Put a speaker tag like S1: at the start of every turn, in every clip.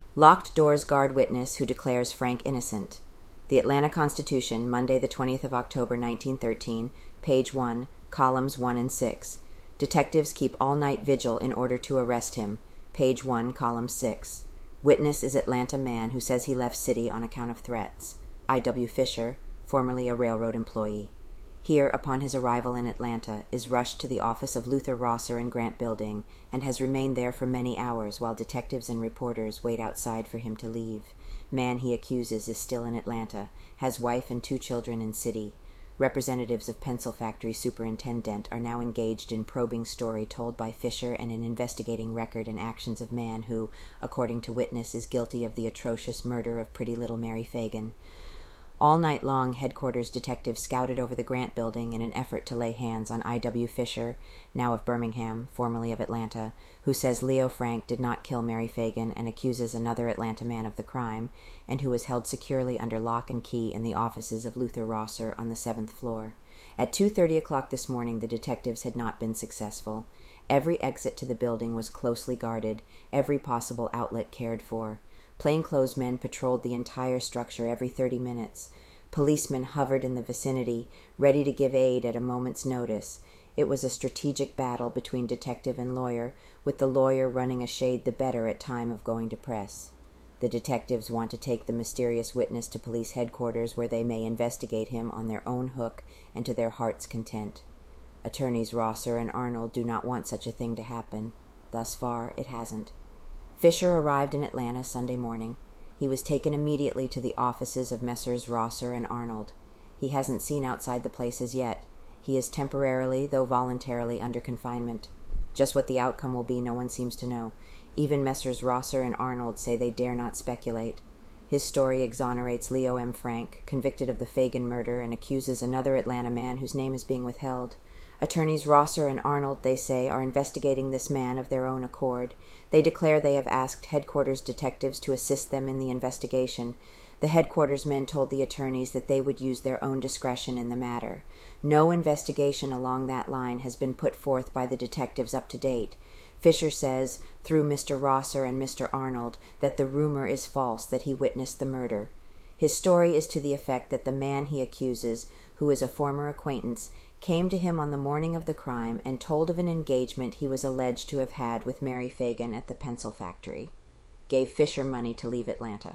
S1: Locked doors guard witness who declares Frank innocent. The Atlanta Constitution, Monday the 20th of October, 1913, page 1, columns 1 and 6. Detectives keep all-night vigil in order to arrest him. Page 1, column 6. Witness is Atlanta man who says he left city on account of threats. I.W. Fisher, formerly a railroad employee. Here, upon his arrival in Atlanta, is rushed to the office of Luther Rosser in Grant Building, and has remained there for many hours while detectives and reporters wait outside for him to leave. Man he accuses is still in Atlanta, has wife and 2 children in city. Representatives of pencil factory superintendent are now engaged in probing story told by Fisher and in investigating record and actions of man who, according to witness, is guilty of the atrocious murder of pretty little Mary Fagan. All night long, headquarters detectives scouted over the Grant Building in an effort to lay hands on I.W. Fisher, now of Birmingham, formerly of Atlanta, who says Leo Frank did not kill Mary Fagan and accuses another Atlanta man of the crime, and who was held securely under lock and key in the offices of Luther Rosser on the 7th floor. At 2:30 this morning, the detectives had not been successful. Every exit to the building was closely guarded, every possible outlet cared for. Plainclothesmen patrolled the entire structure every 30 minutes. Policemen hovered in the vicinity, ready to give aid at a moment's notice. It was a strategic battle between detective and lawyer, with the lawyer running a shade the better at time of going to press. The detectives want to take the mysterious witness to police headquarters where they may investigate him on their own hook and to their heart's content. Attorneys Rosser and Arnold do not want such a thing to happen. Thus far, it hasn't. Fisher arrived in Atlanta Sunday morning. He was taken immediately to the offices of Messrs. Rosser and Arnold. He hasn't seen outside the place as yet. He is temporarily, though voluntarily, under confinement. Just what the outcome will be no one seems to know. Even Messrs. Rosser and Arnold say they dare not speculate. His story exonerates Leo M. Frank, convicted of the Fagan murder, and accuses another Atlanta man whose name is being withheld. Attorneys Rosser and Arnold, they say, are investigating this man of their own accord. They declare they have asked headquarters detectives to assist them in the investigation. The headquarters men told the attorneys that they would use their own discretion in the matter. No investigation along that line has been put forth by the detectives up to date. Fisher says, through Mr. Rosser and Mr. Arnold, that the rumor is false that he witnessed the murder. His story is to the effect that the man he accuses, who is a former acquaintance, came to him on the morning of the crime and told of an engagement he was alleged to have had with Mary Fagan at the pencil factory. Gave Fisher money to leave Atlanta.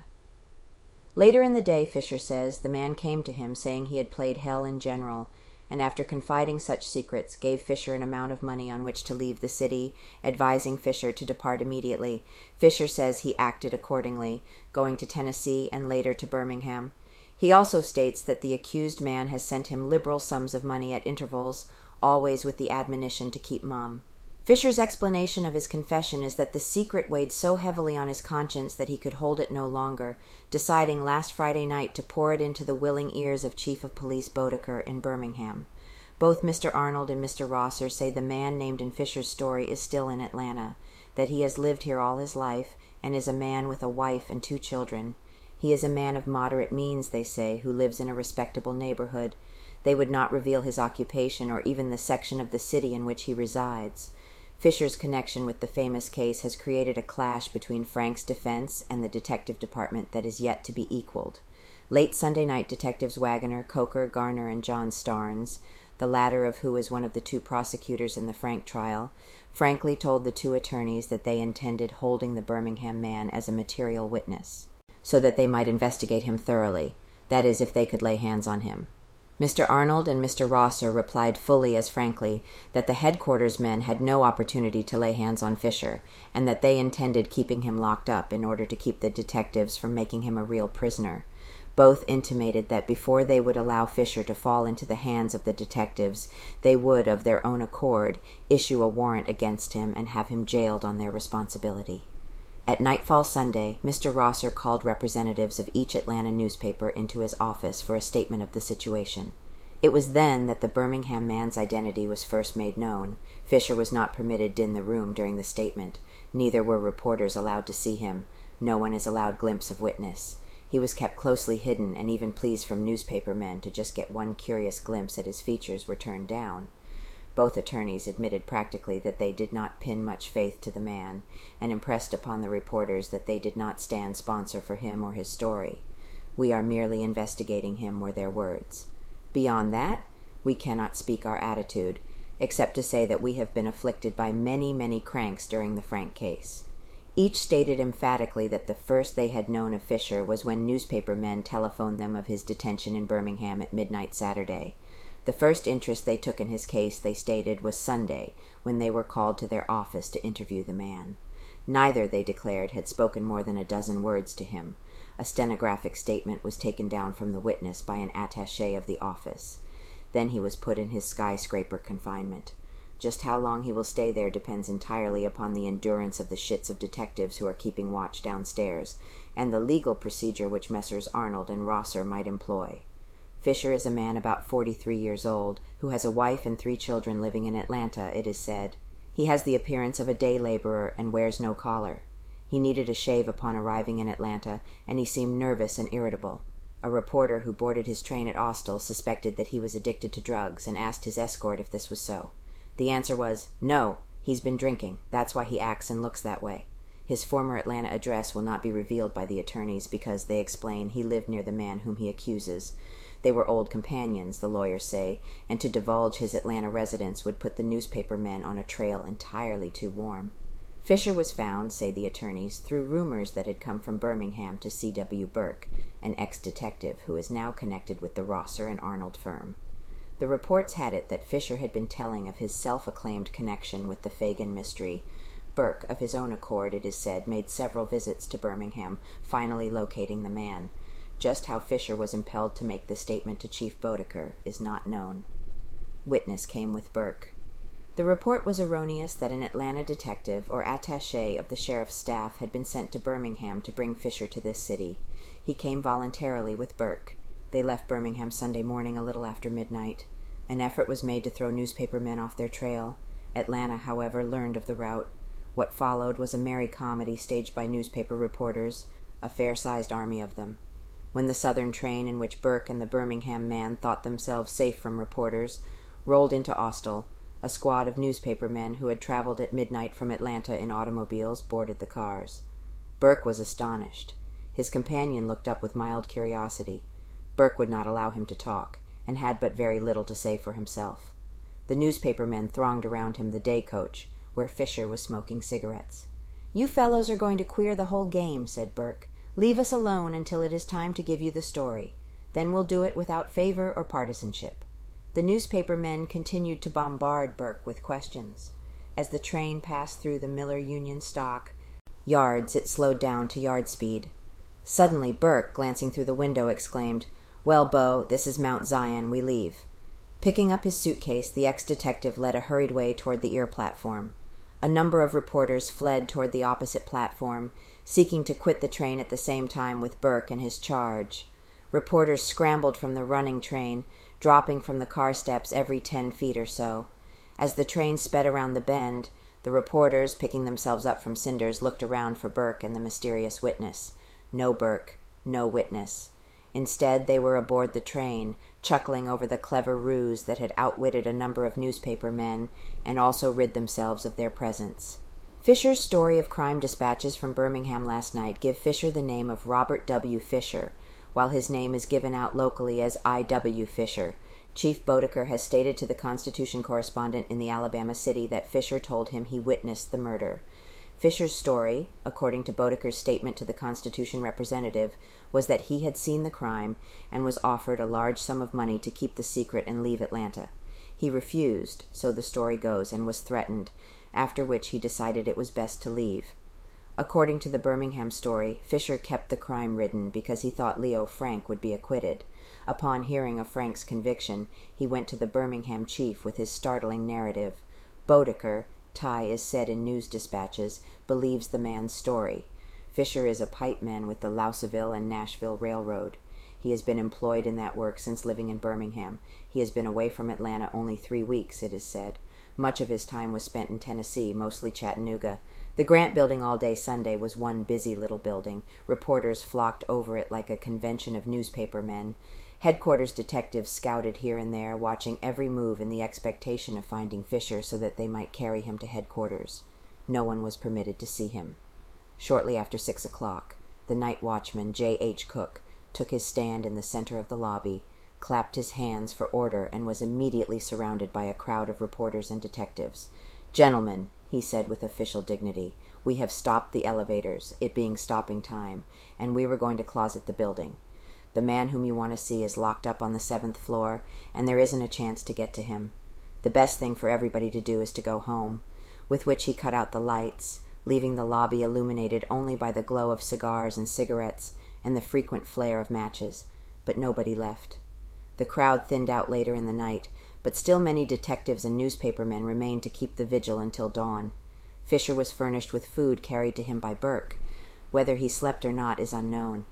S1: Later in the day, Fisher says, the man came to him saying he had played hell in general, and after confiding such secrets, gave Fisher an amount of money on which to leave the city, advising Fisher to depart immediately. Fisher says he acted accordingly, going to Tennessee and later to Birmingham. He also states that the accused man has sent him liberal sums of money at intervals, always with the admonition to keep mum. Fisher's explanation of his confession is that the secret weighed so heavily on his conscience that he could hold it no longer, deciding last Friday night to pour it into the willing ears of Chief of Police Bodeker in Birmingham. Both Mr. Arnold and Mr. Rosser say the man named in Fisher's story is still in Atlanta, that he has lived here all his life, and is a man with a wife and 2 children. He is a man of moderate means, they say, who lives in a respectable neighborhood. They would not reveal his occupation or even the section of the city in which he resides. Fisher's connection with the famous case has created a clash between Frank's defense and the detective department that is yet to be equaled. Late Sunday night, Detectives Wagoner, Coker, Garner, and John Starnes, the latter of who is one of the 2 prosecutors in the Frank trial, frankly told the 2 attorneys that they intended holding the Birmingham man as a material witness, so that they might investigate him thoroughly, that is, if they could lay hands on him. Mr. Arnold and Mr. Rosser replied fully as frankly that the headquarters men had no opportunity to lay hands on Fisher, and that they intended keeping him locked up in order to keep the detectives from making him a real prisoner. Both intimated that before they would allow Fisher to fall into the hands of the detectives, they would, of their own accord, issue a warrant against him and have him jailed on their responsibility. At nightfall Sunday, Mr. Rosser called representatives of each Atlanta newspaper into his office for a statement of the situation. It was then that the Birmingham man's identity was first made known. Fisher was not permitted in the room during the statement. Neither were reporters allowed to see him. No one is allowed glimpse of witness. He was kept closely hidden, and even pleas from newspaper men to just get one curious glimpse at his features were turned down. Both attorneys admitted practically that they did not pin much faith to the man, and impressed upon the reporters that they did not stand sponsor for him or his story. "We are merely investigating him," were their words. Beyond that, we cannot speak our attitude, except to say that we have been afflicted by many, many cranks during the Frank case. Each stated emphatically that the first they had known of Fisher was when newspaper men telephoned them of his detention in Birmingham at midnight Saturday. The first interest they took in his case, they stated, was Sunday, when they were called to their office to interview the man. Neither, they declared, had spoken more than a dozen words to him. A stenographic statement was taken down from the witness by an attaché of the office. Then he was put in his skyscraper confinement. Just how long he will stay there depends entirely upon the endurance of the shits of detectives who are keeping watch downstairs, and the legal procedure which Messrs. Arnold and Rosser might employ. Fisher is a man about 43 years old, who has a wife and 3 children living in Atlanta, it is said. He has the appearance of a day laborer and wears no collar. He needed a shave upon arriving in Atlanta, and he seemed nervous and irritable. A reporter who boarded his train at Austell suspected that he was addicted to drugs and asked his escort if this was so. The answer was, "No, he's been drinking. That's why he acts and looks that way." His former Atlanta address will not be revealed by the attorneys because, they explain, he lived near the man whom he accuses. They were old companions, the lawyers say, and to divulge his Atlanta residence would put the newspaper men on a trail entirely too warm. Fisher was found, say the attorneys, through rumors that had come from Birmingham to C.W. Burke, an ex-detective who is now connected with the Rosser and Arnold firm. The reports had it that Fisher had been telling of his self-acclaimed connection with the Fagin mystery. Burke, of his own accord, it is said, made several visits to Birmingham, finally locating the man. Just how Fisher was impelled to make the statement to Chief Bodeker is not known. Witness came with Burke. The report was erroneous that an Atlanta detective or attaché of the sheriff's staff had been sent to Birmingham to bring Fisher to this city. He came voluntarily with Burke. They left Birmingham Sunday morning a little after midnight. An effort was made to throw newspaper men off their trail. Atlanta, however, learned of the route. What followed was a merry comedy staged by newspaper reporters, a fair-sized army of them. When the southern train, in which Burke and the Birmingham man thought themselves safe from reporters, rolled into Austell, a squad of newspaper men who had traveled at midnight from Atlanta in automobiles boarded the cars. Burke was astonished. His companion looked up with mild curiosity. Burke would not allow him to talk, and had but very little to say for himself. The newspaper men thronged around him the day coach, where Fisher was smoking cigarettes. "You fellows are going to queer the whole game," said Burke. "Leave us alone until it is time to give you the story. Then we'll do it without favor or partisanship." The newspaper men continued to bombard Burke with questions. As the train passed through the Miller Union Stock yards, it slowed down to yard speed. Suddenly Burke, glancing through the window, exclaimed, "Well, Bo, this is Mount Zion. We leave." Picking up his suitcase, the ex-detective led a hurried way toward the ear platform. A number of reporters fled toward the opposite platform, seeking to quit the train at the same time with Burke and his charge. Reporters scrambled from the running train, dropping from the car steps every 10 feet or so. As the train sped around the bend, the reporters, picking themselves up from cinders, looked around for Burke and the mysterious witness. No Burke, no witness. Instead, they were aboard the train, chuckling over the clever ruse that had outwitted a number of newspaper men and also rid themselves of their presence. Fisher's story of crime dispatches from Birmingham last night give Fisher the name of Robert W. Fisher, while his name is given out locally as I.W. Fisher. Chief Bodeker has stated to the Constitution correspondent in the Alabama city that Fisher told him he witnessed the murder. Fisher's story, according to Bodeker's statement to the Constitution representative, was that he had seen the crime and was offered a large sum of money to keep the secret and leave Atlanta. He refused, so the story goes, and was threatened, after which he decided it was best to leave. According to the Birmingham story, Fisher kept the crime ridden because he thought Leo Frank would be acquitted. Upon hearing of Frank's conviction, he went to the Birmingham chief with his startling narrative. Bodeker, Ty is said in news dispatches, believes the man's story. Fisher is a pipeman with the Lousaville and Nashville Railroad. He has been employed in that work since living in Birmingham. He has been away from Atlanta only 3 weeks, it is said. Much of his time was spent in Tennessee, mostly Chattanooga. The Grant Building all day Sunday was one busy little building. Reporters flocked over it like a convention of newspaper men. Headquarters detectives scouted here and there, watching every move in the expectation of finding Fisher so that they might carry him to headquarters. No one was permitted to see him. Shortly after 6 o'clock, the night watchman, J.H. Cook, took his stand in the center of the lobby, clapped his hands for order, and was immediately surrounded by a crowd of reporters and detectives. "Gentlemen," he said with official dignity, "we have stopped the elevators, it being stopping time, and we were going to closet the building. The man whom you want to see is locked up on the 7th floor, and there isn't a chance to get to him. The best thing for everybody to do is to go home," with which he cut out the lights, leaving the lobby illuminated only by the glow of cigars and cigarettes and the frequent flare of matches, but nobody left. The crowd thinned out later in the night, but still many detectives and newspapermen remained to keep the vigil until dawn. Fisher was furnished with food carried to him by Burke. Whether he slept or not is unknown.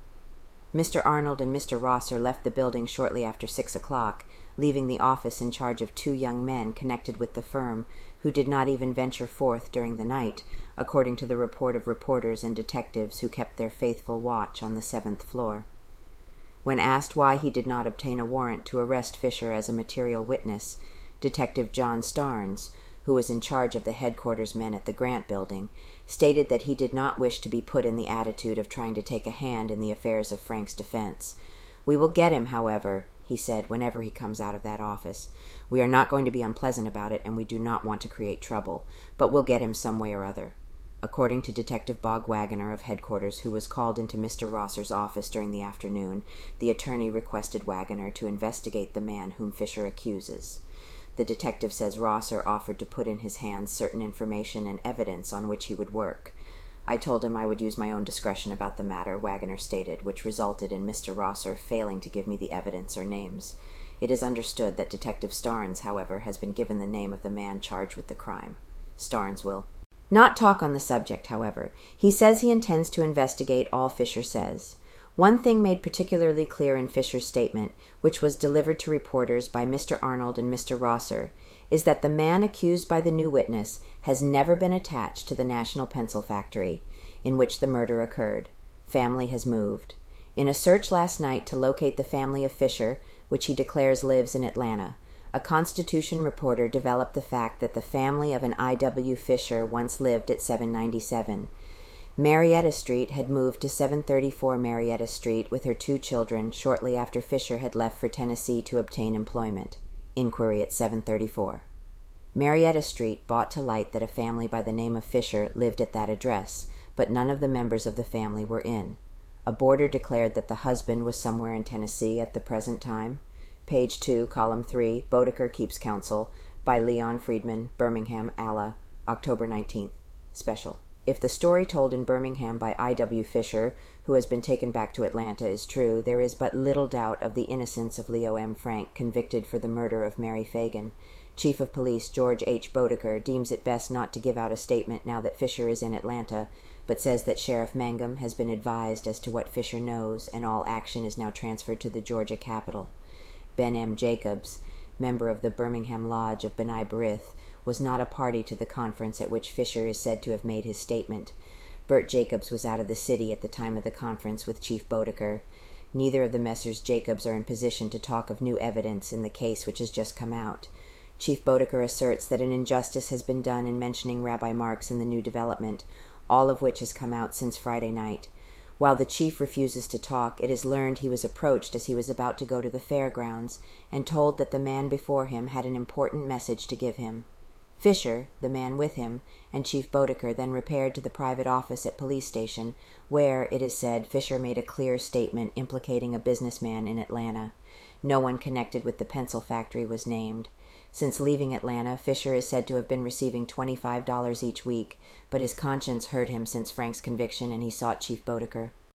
S1: Mr. Arnold and Mr. Rosser left the building shortly after 6 o'clock, leaving the office in charge of 2 young men connected with the firm, who did not even venture forth during the night, according to the report of reporters and detectives who kept their faithful watch on the 7th floor. When asked why he did not obtain a warrant to arrest Fisher as a material witness, Detective John Starnes, who was in charge of the headquarters men at the Grant Building, stated that he did not wish to be put in the attitude of trying to take a hand in the affairs of Frank's defense. "We will get him, however," he said, "whenever he comes out of that office. We are not going to be unpleasant about it, and we do not want to create trouble, but we'll get him some way or other." According to Detective Bog Wagoner of headquarters, who was called into Mr. Rosser's office during the afternoon, the attorney requested Wagoner to investigate the man whom Fisher accuses. The detective says Rosser offered to put in his hands certain information and evidence on which he would work. "I told him I would use my own discretion about the matter," Wagoner stated, which resulted in Mr. Rosser failing to give me the evidence or names. It is understood that Detective Starnes, however, has been given the name of the man charged with the crime. Starnes will not talk on the subject, however. He says he intends to investigate all Fisher says. One thing made particularly clear in Fisher's statement, which was delivered to reporters by Mr. Arnold and Mr. Rosser, is that the man accused by the new witness has never been attached to the National Pencil Factory, in which the murder occurred. Family has moved. In a search last night to locate the family of Fisher, which he declares lives in Atlanta, a Constitution reporter developed the fact that the family of an I.W. Fisher once lived at 797. Marietta Street had moved to 734 Marietta Street with her 2 children shortly after Fisher had left for Tennessee to obtain employment. Inquiry at 734. Marietta Street brought to light that a family by the name of Fisher lived at that address, but none of the members of the family were in. A boarder declared that the husband was somewhere in Tennessee at the present time. Page 2, column 3, Bodeker Keeps Counsel, by Leon Friedman, Birmingham, Ala, October 19th. Special. If the story told in Birmingham by I.W. Fisher, who has been taken back to Atlanta, is true, there is but little doubt of the innocence of Leo M. Frank, convicted for the murder of Mary Fagan. Chief of Police George H. Bodeker deems it best not to give out a statement now that Fisher is in Atlanta, but says that Sheriff Mangum has been advised as to what Fisher knows, and all action is now transferred to the Georgia capital. Ben M. Jacobs, member of the Birmingham Lodge of B'nai B'rith, was not a party to the conference at which Fisher is said to have made his statement. Bert Jacobs was out of the city at the time of the conference with Chief Bodeker. Neither of the Messrs. Jacobs are in position to talk of new evidence in the case which has just come out. Chief Bodeker asserts that an injustice has been done in mentioning Rabbi Marks in the new development, all of which has come out since Friday night. While the chief refuses to talk, it is learned he was approached as he was about to go to the fairgrounds and told that the man before him had an important message to give him. Fisher, the man with him, and Chief Bodeker then repaired to the private office at police station, where, it is said, Fisher made a clear statement implicating a businessman in Atlanta. No one connected with the pencil factory was named. Since leaving Atlanta, Fisher is said to have been receiving $25 each week, but his conscience hurt him since Frank's conviction, and he sought Chief Bodeker.